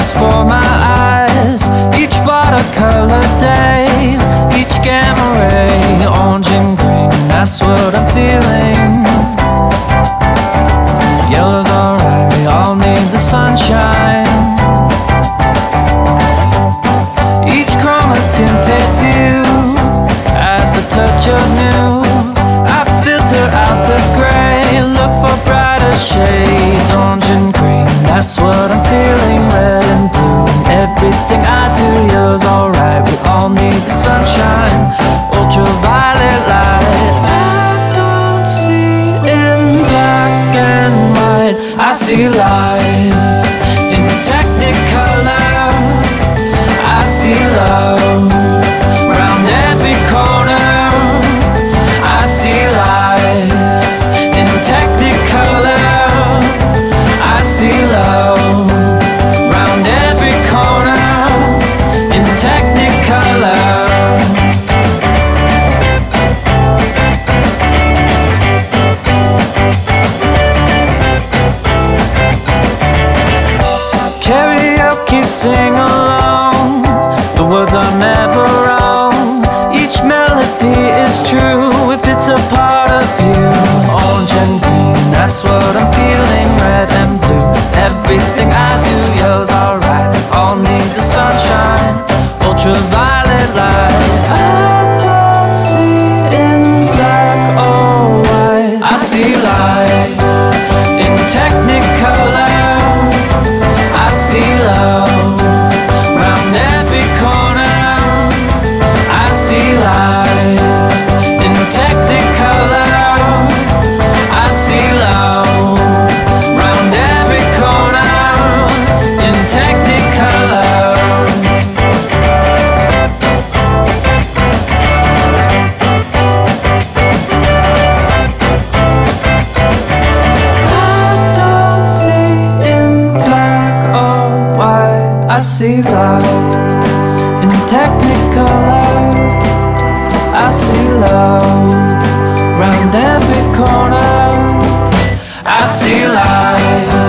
colors for my eyes. Each watercolor day, each gamma ray, orange and green, that's what I'm feeling. Yellow's alright, we all need the sunshine. Each chroma tinted view adds a touch of new. I filter out the gray, look for brighter shades. Orange and green, that's what I'm feeling. Red and blue, everything I do, yellow's alright, we all need the sunshine. Ultraviolet light, I don't see in black and white. I see life in technicolor. I see love round every corner. I see life in technicolor. I see love round every corner in technicolor. Karaoke, sing along, the words are never wrong. Each melody is true if it's a part of you. Orange and green, that's what I'm feeling. Red and blue, everything I do, yellow's alright, we all need the sunshine. Ultraviolet light, I don't see in black or white. I see light in technicolor. I see love round every corner. I see life in technicolor. I see love round every corner in technicolor. I don't see in black or white. I see life in technicolor. I see love round every corner. I see life